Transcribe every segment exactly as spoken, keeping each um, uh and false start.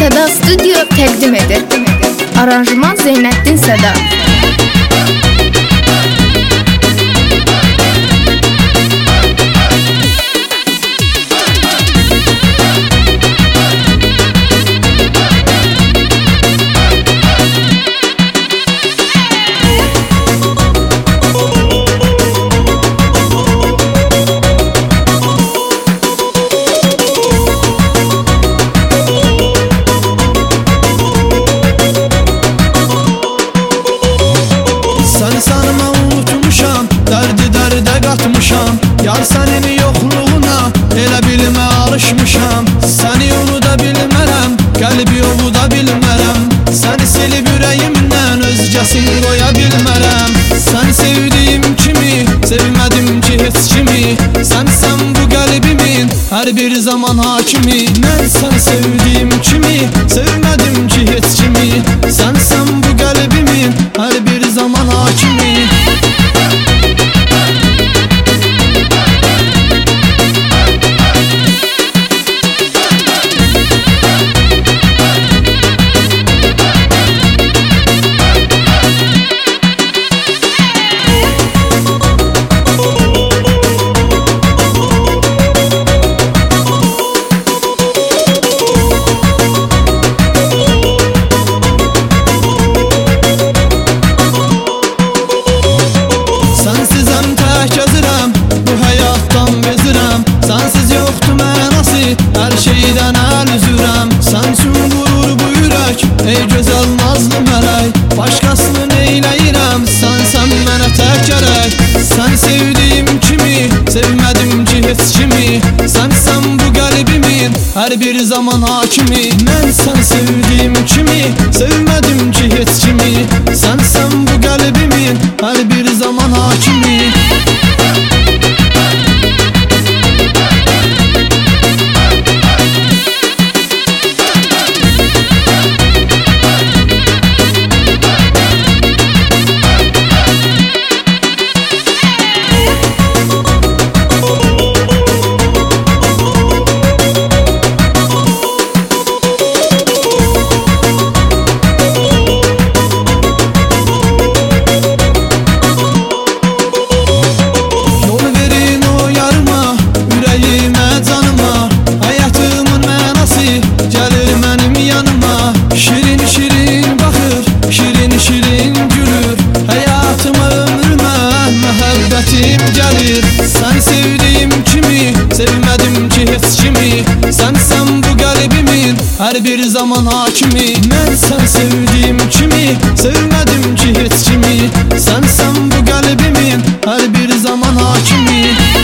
Səda Studio təqdim edir. Aranjman Zeynəddin Səda. Yar sənin yoxluğuna elə bilmə alışmışam. Səni unuda bilmərəm, qəlbi ovuda bilmərəm. Səni silib ürəyimdən özgəsini qoya bilmərəm. Səni sevdiyim kimi sevmədim ki heç kimi. Sənsən bu qəlbimin hər bir zaman hakimi. Mən səni sevdiyim kimi sevmədim ki heç kimi. Sənsən bu qəlbimin hər bir zaman hakimi. Şeydən əl üzürəm, sən üçün qurur bu ürək. Ey gözəl nazlı mələk, başqasını neyləyirəm, sənsən mənə tək gərək. Səni sevdiyim kimi sevmədim ki heç kimi. Sənsən bu qəlbimin hər bir zaman hakimi. Mən səni sevdiyim kimi sevmədim ki heç kimi. Sənsən bu qəlbimin hər bir zaman hakimi. Gəlir. Səni sevdiyim kimi sevmədim ki heç kimi. Sənsən bu qəlbimin hər bir zaman hakimi. Mən səni sevdiyim kimi sevmədim ki heç kimi. Sənsən bu qəlbimin hər bir zaman hakimi.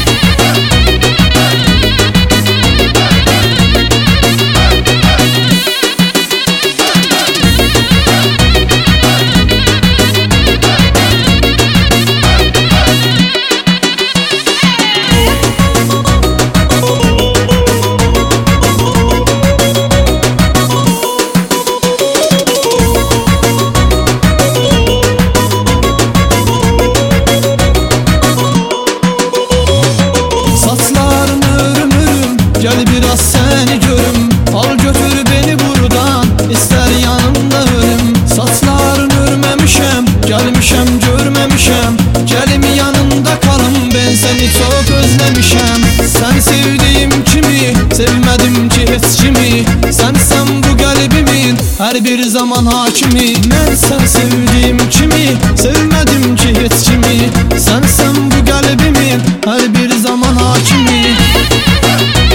Gel biraz seni görüm, al götür beni buradan, ister yanımda ölüm. Saçlarını örmemişem, gelmişem görmemişem. Gelim yanında kalım, ben seni çok özlemişem. Sen sevdiğim kimi sevmedim ki heç kimi. Sensen bu qəlbimin her bir zaman hakimi. Ben sen sevdiğim kimi sevmedim ki heç kimi. Sensen bu qəlbimin her bir zaman hakimi.